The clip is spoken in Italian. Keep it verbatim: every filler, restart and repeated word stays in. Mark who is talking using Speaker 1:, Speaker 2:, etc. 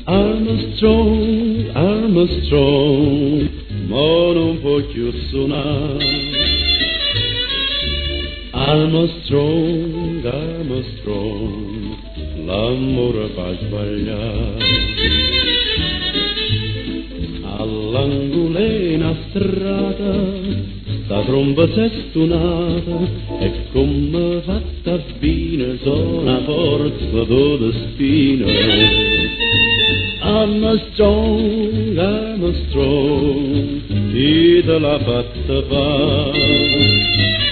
Speaker 1: Armstrong, Armstrong, ma non può più suonare. Armstrong, Armstrong, l'amore fa sbagliare. All'angolena strada, sta tromba s'è stonata, e come fatta bene, sono forza di spina. Armstrong, Armstrong, chi te l'ha fatta fare?